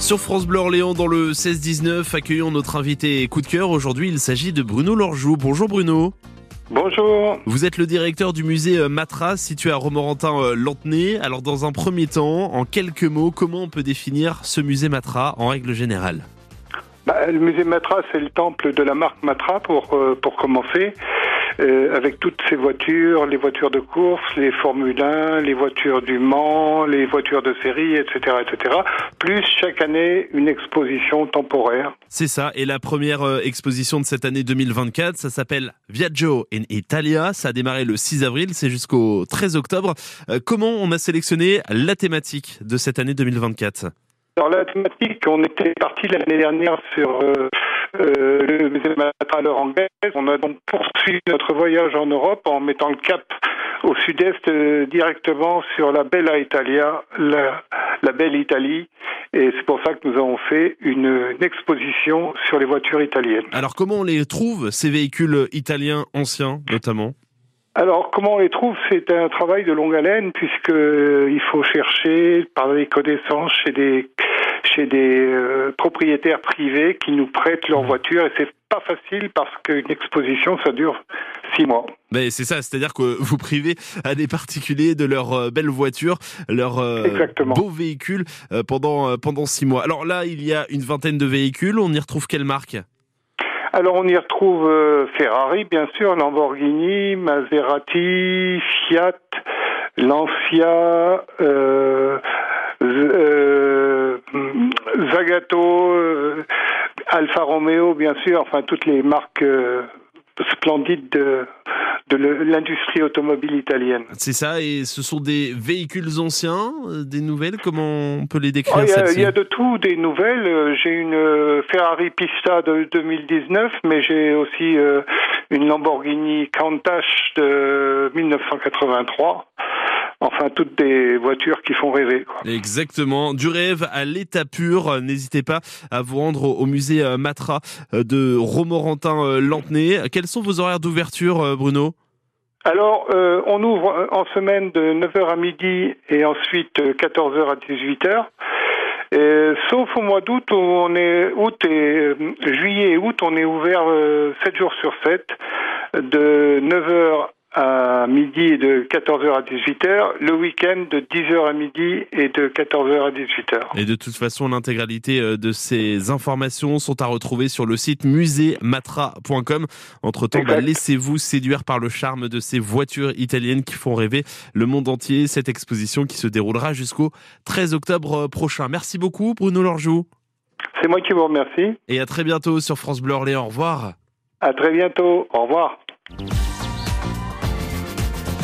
Sur France Bleu Orléans, dans le 16-19, accueillons notre invité coup de cœur. Aujourd'hui, il s'agit de Bruno Lorjou. Bonjour Bruno. Bonjour. Vous êtes le directeur du musée Matra, situé à Romorantin-Lanthenay. Alors dans un premier temps, en quelques mots, comment on peut définir ce musée Matra en règle générale ? Le musée Matra, c'est le temple de la marque Matra pour commencer, avec toutes ces voitures, les voitures de course, les Formule 1, les voitures du Mans, les voitures de série, etc., etc. Plus chaque année une exposition temporaire. C'est ça, et la première exposition de cette année 2024, ça s'appelle Viaggio in Italia. Ça a démarré le 6 avril, c'est jusqu'au 13 octobre. Comment on a sélectionné la thématique de cette année 2024 ? Alors la thématique, on était parti l'année dernière sur le musée Matra à l'heure anglaise. On a donc poursuivi notre voyage en Europe en mettant le cap au sud-est directement sur la Bella Italia, la belle Italie. Et c'est pour ça que nous avons fait une exposition sur les voitures italiennes. Alors comment on les trouve, ces véhicules italiens anciens notamment ? Alors, comment on les trouve ? C'est un travail de longue haleine puisque il faut chercher par des connaissances chez des propriétaires privés qui nous prêtent leurs voitures, et c'est pas facile parce qu'une exposition ça dure 6 mois. Mais c'est ça, c'est-à-dire que vous privez à des particuliers de leurs belles voitures, leurs beaux véhicules pendant 6 mois. Alors là, il y a une vingtaine de véhicules. On y retrouve quelle marque ? Alors on y retrouve Ferrari, bien sûr, Lamborghini, Maserati, Fiat, Lancia, Zagato, Alfa Romeo, bien sûr, enfin toutes les marques splendides de l'industrie automobile italienne. C'est ça, et ce sont des véhicules anciens, des nouvelles, comment on peut les décrire ? Il y a de tout, des nouvelles. J'ai une Ferrari Pista de 2019, mais j'ai aussi une Lamborghini Countach de 1983. Enfin, toutes des voitures qui font rêver, quoi. Exactement. Du rêve à l'état pur. N'hésitez pas à vous rendre au musée Matra de Romorantin-Lanthenay. Quels sont vos horaires d'ouverture, Bruno ? Alors, on ouvre en semaine de 9h à midi et ensuite 14h à 18h. Sauf au mois d'août où on est juillet et août, on est ouvert 7 jours sur 7 de 9h à midi et de 14h à 18h, le week-end de 10h à midi et de 14h à 18h. Et de toute façon, l'intégralité de ces informations sont à retrouver sur le site musématra.com. Entre-temps, laissez-vous séduire par le charme de ces voitures italiennes qui font rêver le monde entier. Cette exposition qui se déroulera jusqu'au 13 octobre prochain. Merci beaucoup, Bruno Lorjou. C'est moi qui vous remercie. Et à très bientôt sur France Bleu Orléans. Au revoir. À très bientôt. Au revoir.